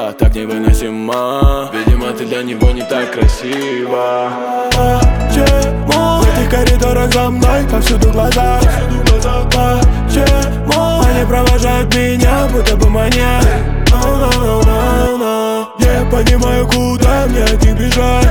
была так невыносима. Видимо, ты для него не так красива. Почему в этих коридорах за мной повсюду глаза? Почему они провожают меня, будто бы маньяк? Не понимаю, куда мне от них бежать.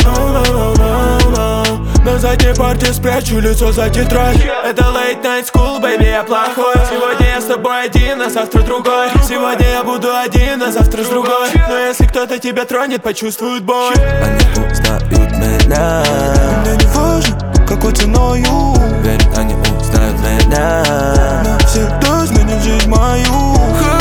На задней парте спрячу лицо за тетрадь. Это late night school, baby, я плохой. Сегодня я с тобой один, а завтра другой. Сегодня я буду один, а завтра с другой. Но если кто-то тебя тронет, почувствует боль. Они узнают меня. Мне не важно, какой ценою. Верь, они узнают меня. Навсегда изменит жизнь мою.